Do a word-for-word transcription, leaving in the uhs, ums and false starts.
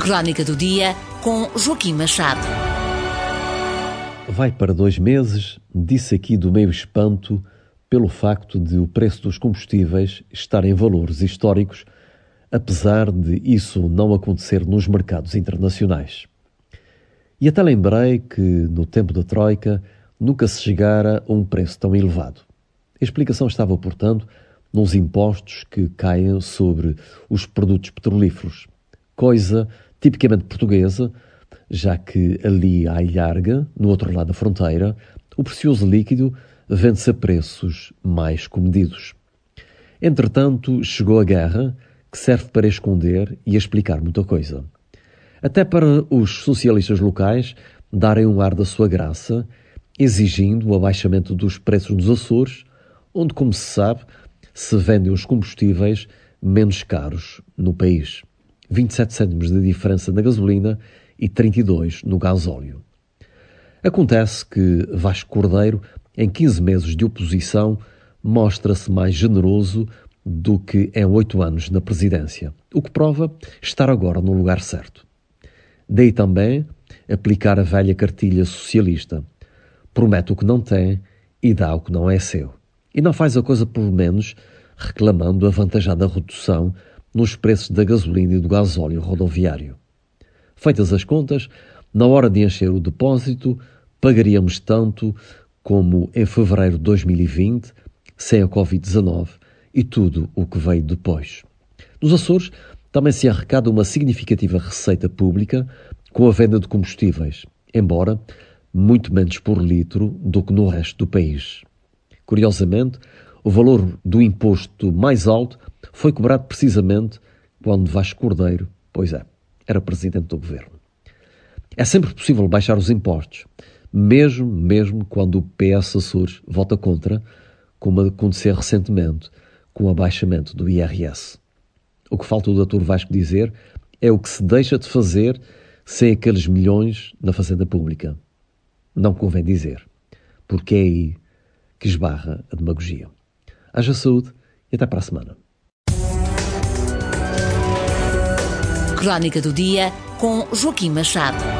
Crónica do Dia, com Joaquim Machado. Vai para dois meses, disse aqui do meio espanto pelo facto de o preço dos combustíveis estar em valores históricos, apesar de isso não acontecer nos mercados internacionais. E até lembrei que, no tempo da Troika, nunca se chegara a um preço tão elevado. A explicação estava, portanto, nos impostos que caem sobre os produtos petrolíferos, coisa tipicamente portuguesa, já que ali à ilharga, no outro lado da fronteira, o precioso líquido vende-se a preços mais comedidos. Entretanto, chegou a guerra, que serve para esconder e explicar muita coisa. Até para os socialistas locais darem um ar da sua graça, exigindo o abaixamento dos preços nos Açores, onde, como se sabe, se vendem os combustíveis menos caros no país. vinte e sete cêntimos de diferença na gasolina e trinta e dois no gasóleo. Acontece que Vasco Cordeiro, em quinze meses de oposição, mostra-se mais generoso do que em oito anos na presidência, o que prova estar agora no lugar certo. Daí também aplicar a velha cartilha socialista. Promete o que não tem e dá o que não é seu. E não faz a coisa por menos, reclamando a avantajada redução nos preços da gasolina e do gasóleo rodoviário. Feitas as contas, na hora de encher o depósito, pagaríamos tanto como em fevereiro de dois mil e vinte, sem a covid dezanove e tudo o que veio depois. Nos Açores também se arrecada uma significativa receita pública com a venda de combustíveis, embora muito menos por litro do que no resto do país. Curiosamente, o valor do imposto mais alto foi cobrado precisamente quando Vasco Cordeiro, pois é, era presidente do governo. É sempre possível baixar os impostos, mesmo, mesmo quando o P S Açores vota contra, como aconteceu recentemente com o abaixamento do I R S. O que falta o doutor Vasco dizer é o que se deixa de fazer sem aqueles milhões na Fazenda Pública. Não convém dizer, porque é aí que esbarra a demagogia. Haja saúde e até para a semana. Crónica do Dia, com Joaquim Machado.